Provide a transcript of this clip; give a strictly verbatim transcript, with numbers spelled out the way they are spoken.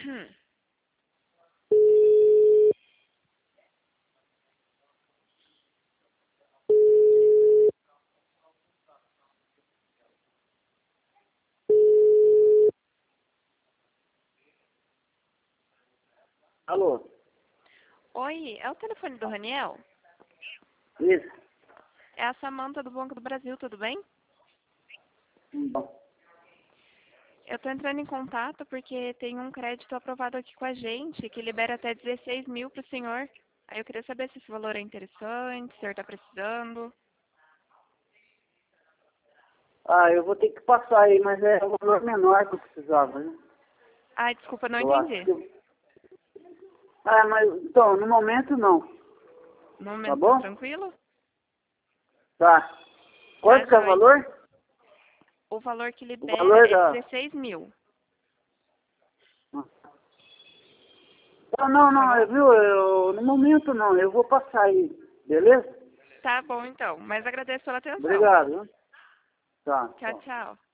Alô? Oi, é o telefone do Raniel? Isso. É a Samanta do Banco do Brasil, tudo bem? Bom. Eu tô entrando em contato porque tem um crédito aprovado aqui com a gente, que libera até dezesseis mil pro senhor. Aí eu queria saber se esse valor é interessante, se o senhor tá precisando. Ah, eu vou ter que passar aí, mas é um valor menor que eu precisava, né? Ai, desculpa, não Eu acho entendi. que... Ah, mas, então, no momento não. No Tá momento, tá bom? tranquilo? Tá. Tá, Quanto que é o joia. valor? O valor que O libera valor é da... dezesseis mil, Não, não, tá não, bom? eu, viu? Eu, no momento não, eu vou passar aí, beleza? Tá bom, então. Mas agradeço pela atenção. Obrigado, viu? Tá, Tchau, tá. tchau.